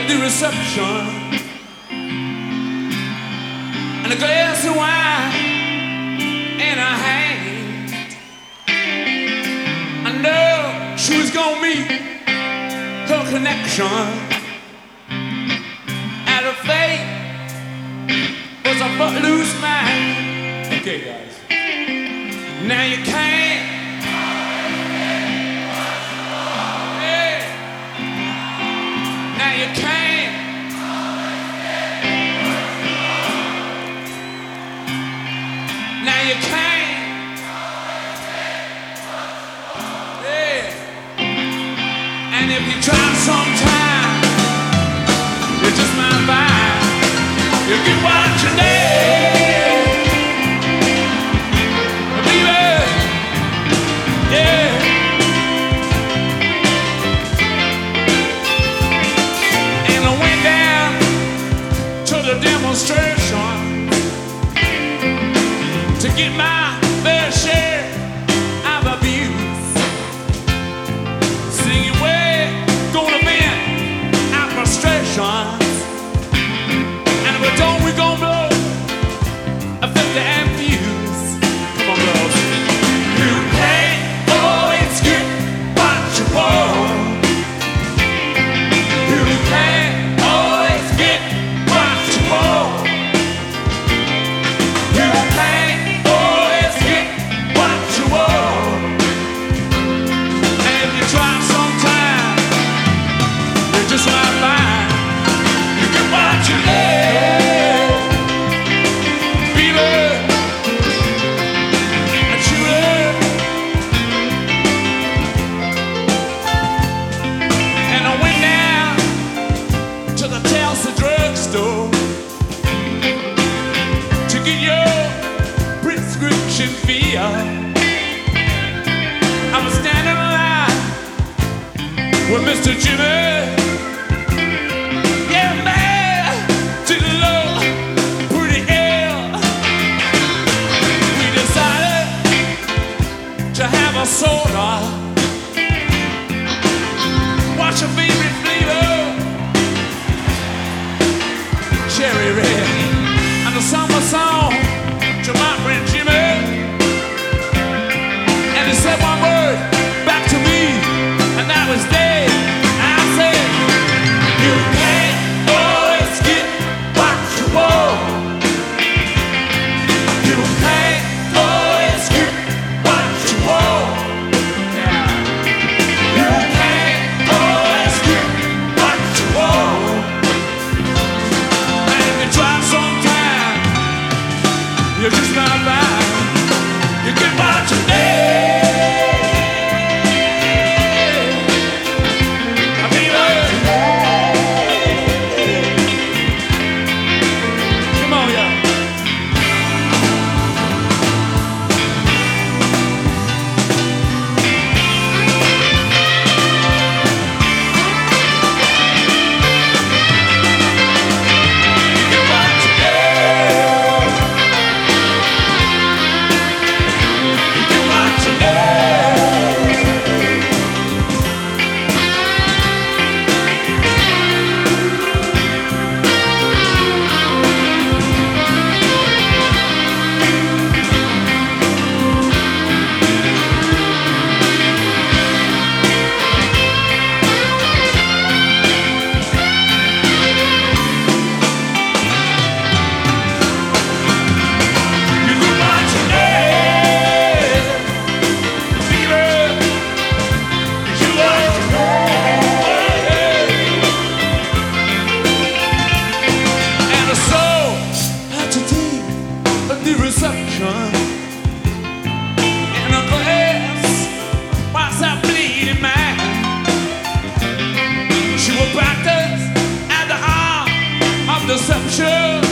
the reception and a glass of wine in her hand. I know she was gonna meet her connection, and her fate was a footloose man. Okay, guys. Now you can't. Yeah. Now you can't. Now you can't. Yeah. And if you try sometime, you just might find you get what you need. Demonstration to get my fair share of abuse. Singing way, gonna vent our frustrations, and if we don't, we gon' blow a 50 amp fuse. Come on, girls. You can't always get what you want. You can't always get what you want. You can't always get what you want. And if you try sometime, you just might find you get what you need. Fever and shooter. And I went down to the Chelsea drugstore to get your prescription filled. I was standing in line with Mr. Jimmy. Yeah, man, didn't look pretty ill. We decided to have a soda. What's your favorite flavor? Cherry red. And the summer song to my friend Jimmy, and he said one word back to me, and that was dead. I said, you can't always get what you want. You can't always get what you want. Yeah. You can't always get what you want. And if you try sometime, you just might find you get what you need. Come on, y'all. Get what you need. Get what you need. You get what you need. Fever. You what you need. And the soul had to take a new reception in a glass whilst I bleeding man. She will practice at the art of deception.